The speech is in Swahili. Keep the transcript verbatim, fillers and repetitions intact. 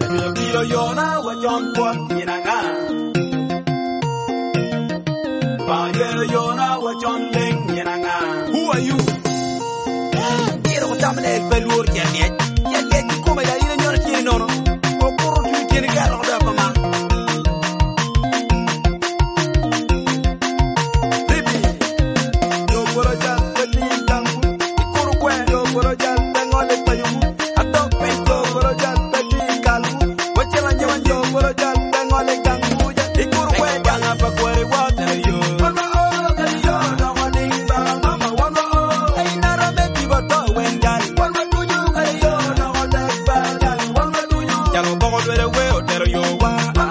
Yo yona wa John Paul Yinanga. Ba yo yona wa John Ling Yinanga. Who are you? Quiero contarme el pelur que hay. Ya que como ya ina nyona tiene no no. O por tu tiene que arrojar mamá. Baby, yo por allá te pintan. Y coro que yo por allá tengo le payo. A top pinto por allá te pintan. Wachela nyawan yo por allá tengo le ganguya. Y coro que gana pa cuere water yo. Mama oh que yo no wa ding ba mama wano. Ay nara me piba to wendan. Wano tu yo que yo no wa ding ba dan. Wano tu yo. Ya lo pongo tú eres huevo, pero yo wa.